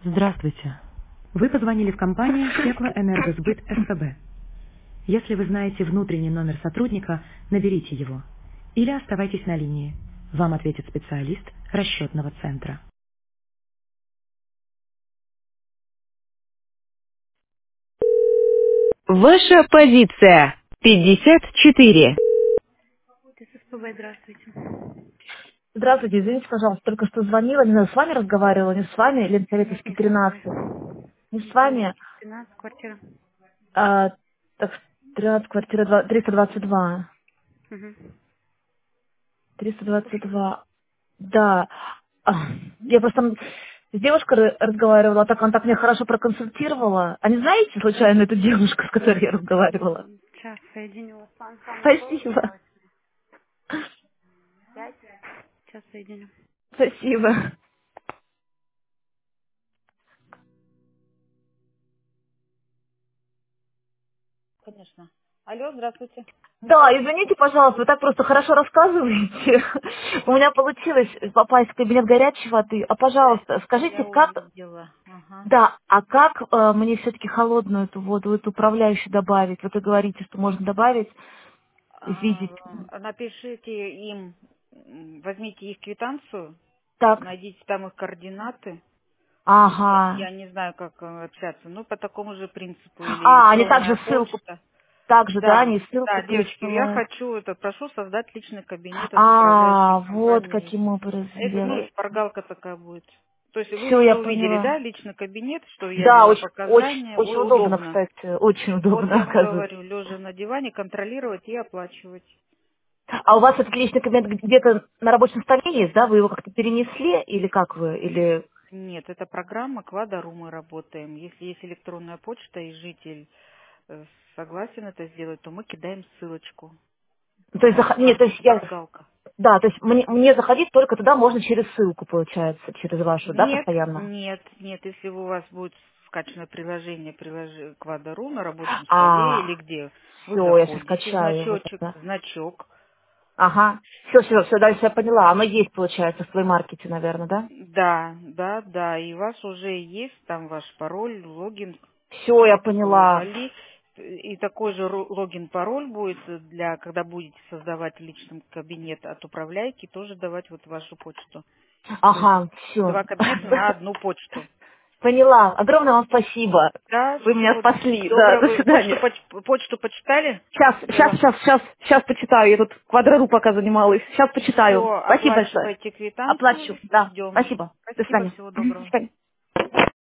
Здравствуйте. Вы позвонили в компанию «Теплоэнергосбыт СПБ». Если вы знаете внутренний номер сотрудника, наберите его. Или оставайтесь на линии. Вам ответит специалист расчетного центра. Ваша позиция 54. СПБ, здравствуйте. Здравствуйте, извините, пожалуйста, только что звонила, не знаю, с вами разговаривала, не с вами, Нет, Ленсоветовский не с 13. вами. Не с вами, Ленсоветовский 13, квартира. а, так, 13, квартира 322. Угу. Слушаю. 322. Да. А, Я просто с девушкой разговаривала, так она так меня хорошо проконсультировала. А не знаете, случайно, эту девушку, с которой я разговаривала? Сейчас соединю вас. Сан Николаевич, Спасибо. 5. Сейчас соединю. Спасибо. Конечно. Алло, здравствуйте. Да, извините, пожалуйста, вы так просто хорошо рассказываете. У меня получилось попасть в кабинет горячей воды. А, пожалуйста, скажите, Я как... увидела. Ага. Да, а как мне все-таки холодную эту воду, эту управляющую добавить? Вот вы говорите, что можно добавить, видеть. Напишите им, возьмите их квитанцию, Так, найдите там их координаты. ага. Я не знаю, как общаться. Ну, по такому же принципу. Или А, они электронная также ссылку, почта. также, да, Да, они ссылку да, девочки, я присылают. хочу прошу создать личный кабинет от управляющей А, вот компании. каким образом Это, ну, делать. шпаргалка такая будет. То есть вы Все, я уже увидели, поняла. да, личный кабинет, что я Да, вела очень, очень, показания, очень удобно, удобно. кстати, очень Вот удобно, я вам оказывается. говорю, лежа на диване, контролировать и оплачивать. А у вас этот личный кабинет где-то на рабочем столе есть, да? Вы его как-то перенесли или как вы? Или... Нет, это программа Квадару мы работаем. Если есть электронная почта и житель согласен это сделать, то мы кидаем ссылочку. То есть, Это нет, то наша есть я... шпаргалка. Да, то есть мне заходить только туда можно через ссылку, получается, через вашу, да, Нет, постоянно? нет, нет. Если у вас будет скачано приложение Квадару на рабочем столе или А, где, вы все, я сейчас заходите, скачаю его значочек, тогда. значок. Ага, все, дальше я поняла. Оно есть, получается, в плеймаркете, наверное, да? Да, да, да. И у вас уже есть там ваш пароль, логин, Все, я поняла. ввали. И такой же логин-пароль будет для, когда будете создавать личный кабинет от управляйки, тоже давать вот вашу почту. То есть Ага, все. два кабинета на одну почту. Поняла. Огромное вам спасибо. Да, Вы меня всего спасли. Да, доброго. до Вы свидания. почту почитали? Сейчас, Было. сейчас почитаю. Я тут квадрору пока занималась. Сейчас почитаю. Все, Спасибо большое. оплачивайте квитанцию, Оплачу. Да. ждем. Спасибо. До Спасибо, свидания. всего Мгм. До доброго. свидания.